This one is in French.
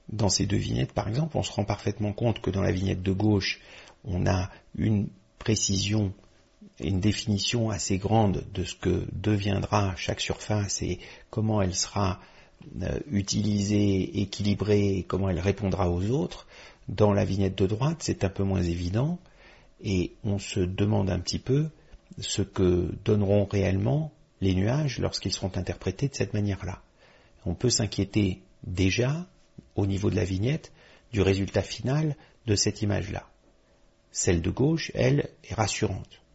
dans ces deux vignettes, par exemple, on se rend parfaitement compte que dans la vignette de gauche, on a une précision et une définition assez grande de ce que deviendra chaque surface et comment elle sera utilisée, équilibrée, et comment elle répondra aux autres. Dans la vignette de droite, c'est un peu moins évident, et on se demande un petit peu ce que donneront réellement les nuages lorsqu'ils seront interprétés de cette manière-là. On peut s'inquiéter déjà, au niveau de la vignette, du résultat final de cette image-là. Celle de gauche, elle, est rassurante.